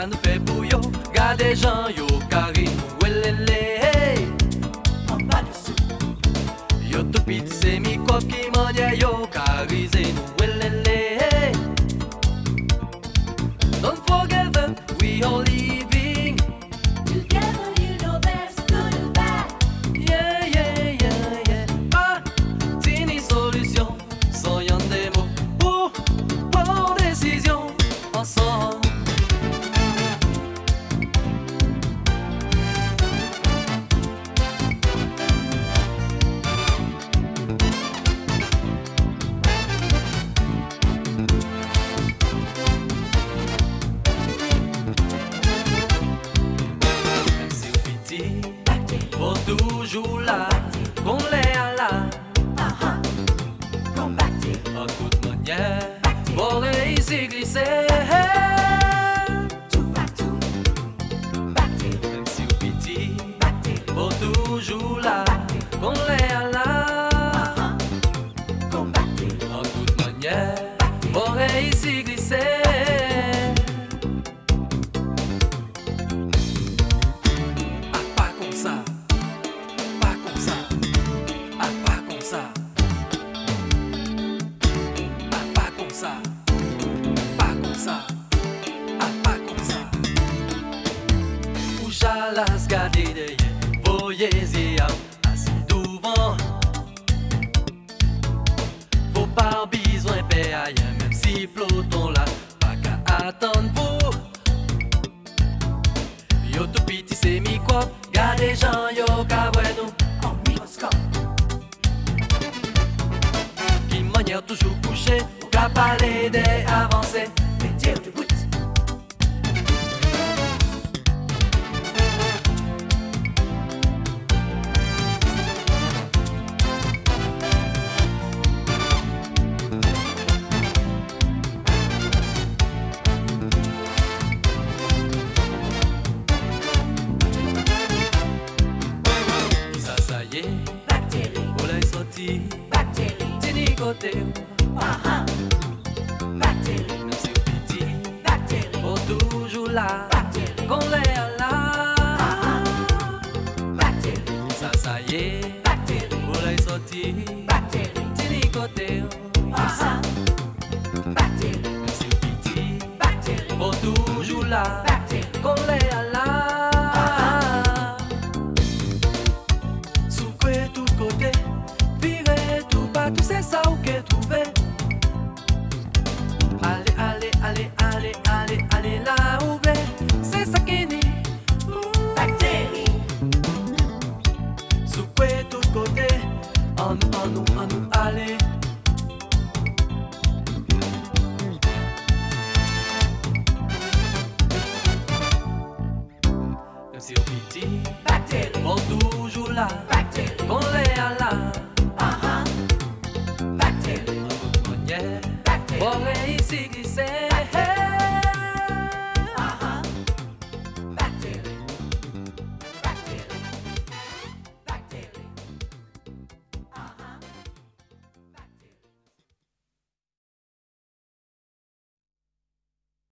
ça nous fait pour yo. Gardez gens yo carré nous welele. En bas dessous. Yo tout petit c'est microbe qui mania yo carisé nous welele. Don't forget that we all living Together you know there's good and bad. yeah yeah yeah yeah. Pas tini solution sans y'en des mots pour prendre décision ensemble. Pour toujours là, qu'on l'est à la, Combattre. en toute manière, pour réussir glisser. Tout partout. Battre. Même si au petit, Battre. pour toujours là, qu'on l'est à la, Combattre. en toute manière, pour réussir glisser. Ah, pas comme ça, pas comme ça, ah, pas comme ça. Ah, pas comme ça, pas comme ça, ah, pas comme ça. Ou j'allais garder derrière, voyez assez devant. Faut pas besoin payer ailleurs, même si peloton là, pas qu'à attendre vous. Yo tout petit c'est microbe, gardez gens yo caboué nous. En microscope. Qui manière toujours couché, ou qu'à parler des avancées. Météo de bout. Ça y est, Bactéries. on l'a sorti, Bactéries. tini côté, Bactéries. même si au petit, Bactéries. pour toujours là, Bactéries. qu'on l'est à la. Bactéries. Ça y est, Bactéries. on l'a sorti, Bactéries. tini côté, Bactéries. même si au petit, Bactéries. pour toujours là, Bactéries. qu'on l'est à la. Sous quoi tout côté, virez tout bas, tout c'est ça ou qu'est trouvé. Allez, allez, allez, allez, allez, allez là où c'est ça qui dit. Bactéries. Sous quoi tout côté, en nous, allez. Même si au petit, Bactéries. pour toujours là, Bactéries. qu'on l'est à la. Bactéries. En toute manière, Bactéries. pour réussir glisser.